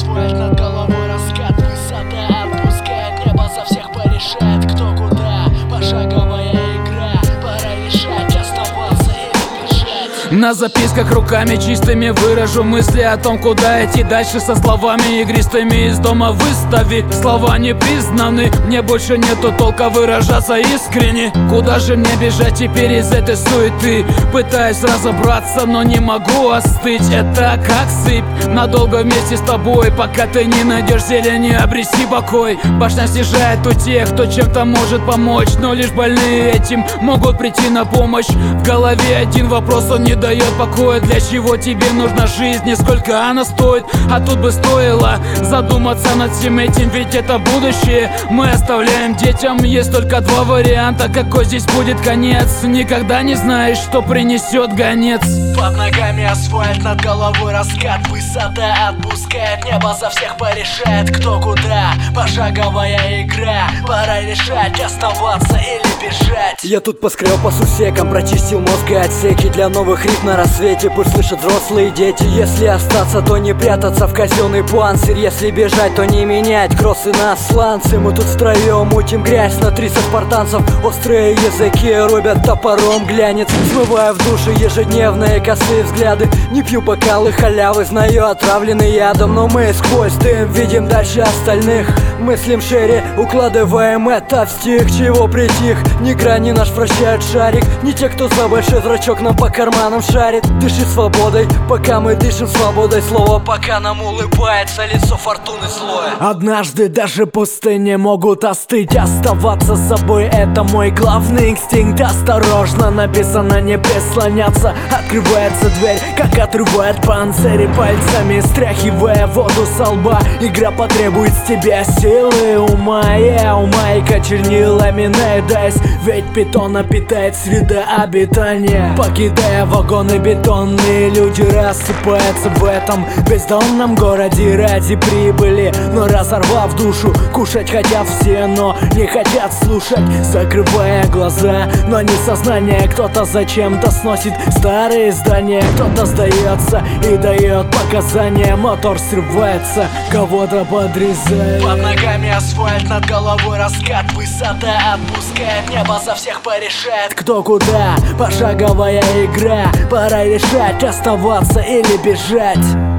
асфальт, над головой раскат, высота отпускает, небо за всех порешает, кто куда, пошаговая игра, пора решать, оставаться или бежать. На записках руками чистыми выражу мысли о том, куда идти дальше. Со словами игристыми из дома выстави. Слова не признаны, мне больше нету толка выражаться искренне. Куда же мне бежать теперь из этой суеты? Пытаюсь разобраться, но не могу остыть. Это как сыпь, надолго вместе с тобой. Пока ты не найдешь зелени, обреси покой. Башня снижает у тех, кто чем-то может помочь, но лишь больные этим могут прийти на помощь. В голове один вопрос, он не дает покоя. Для чего тебе нужна жизнь и сколько она стоит? А тут бы стоило задуматься над всем этим, ведь это будущее мы оставляем детям. Есть только два варианта, какой здесь будет конец. Никогда не знаешь, что принесет гонец. Под ногами асфальт, над головой раскат, высота отпускает, небо за всех порешает, кто куда, пошаговая игра, пора решать, оставаться или бежать. Я тут поскреб по сусекам, прочистил мозг и отсеки для новых рифм на рассвете. Пусть слышат взрослые дети. Если остаться, то не прятаться в казенный панцирь. Если бежать, то не менять кроссы на сланцы. Мы тут втроем мутим грязь на 30 спартанцев. Острые языки рубят топором глянец. Смывая в душе ежедневные косые взгляды. Не пью бокалы халявы, знаю, отравленный ядом. Но мы сквозь дым видим дальше остальных. Мыслим шире, укладываем это в стих. Чего притих? Ни грани наш вращает шарик. Не те, кто за большой зрачок нам по карманам шарит. Дыши свободой, пока мы дышим свободой слова. Пока нам улыбается лицо фортуны злое. Однажды даже пустыни могут остыть. Оставаться собой — это мой главный инстинкт. Осторожно, написано не прислоняться. Открывается дверь, как отрывает панцирь, пальцами стряхивая воду со лба. Игра потребует с тебя силы ума. Умайка чернилами наедаясь, ведь питона питает среда обитания. Покидая вагоны бетонные, люди рассыпаются в этом бездомном городе ради прибыли. Но разорвав душу, кушать хотят все, но не хотят слушать, закрывая глаза. Но не сознание, кто-то зачем-то сносит старые здания. Кто-то сдается и дает показания. Мотор срывается, кого-то подрезает. Под ногами асфальт, над головой раскат, высота отпускает, небо за всех порешает, Кто куда, пошаговая игра, пора решать, оставаться или бежать.